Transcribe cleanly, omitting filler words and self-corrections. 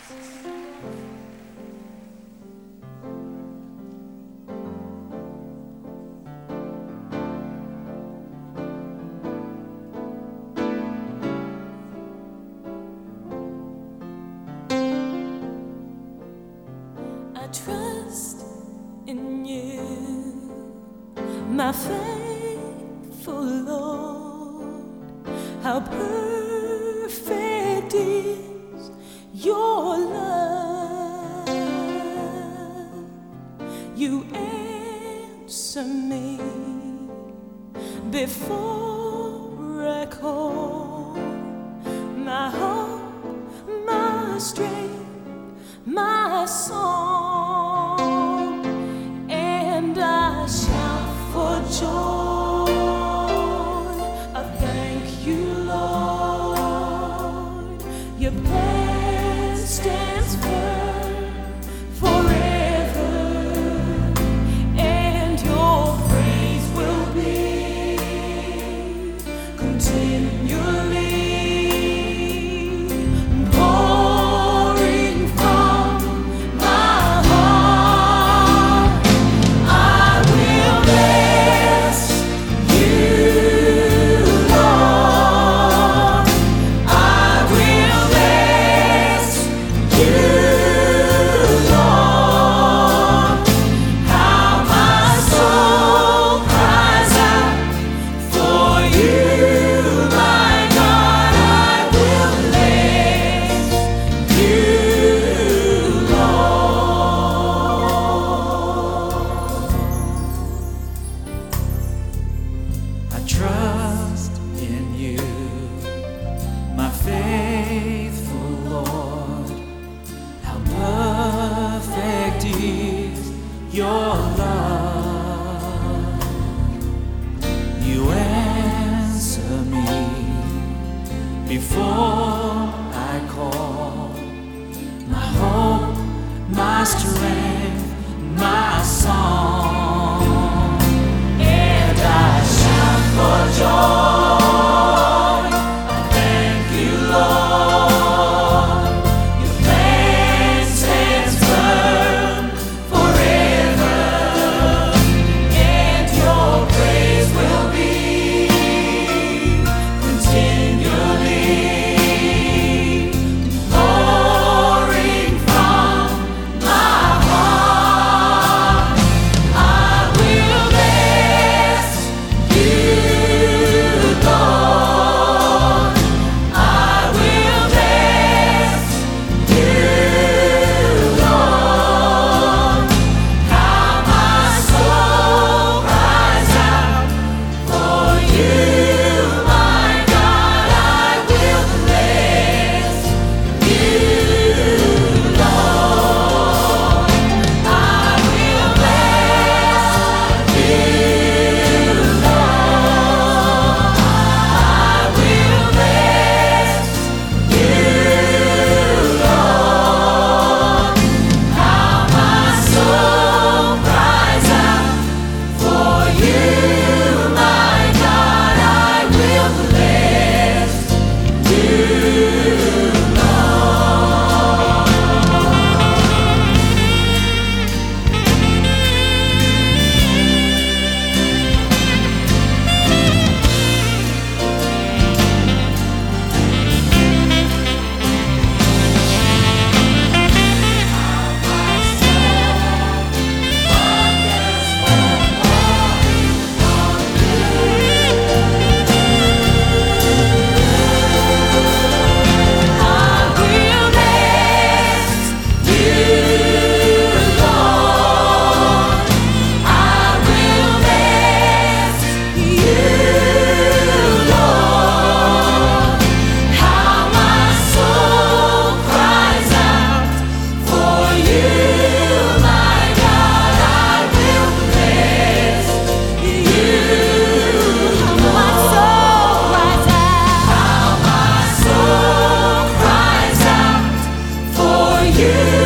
I trust in you, my faithful Lord. How perfect is your love. You answer me before I call. My hope, my strength, my song, and I shout for joy. I thank you, Lord. Your plan stands firm forever, and your praise will be continually. Trust in you, my faithful Lord. How perfect is your love. You answer me before I call. My hope, my strength, my song, and I shout for joy. I thank you, Lord. Your plan stands firm forever, and your praise will be continually pouring from my heart. I will bless you, Lord. I will bless you, Lord. How my soul cries out for you, my God. I will bless you, Lord. I will bless you, Lord. I will bless you, Lord. How my soul cries out for you, my God. I will bless you, you.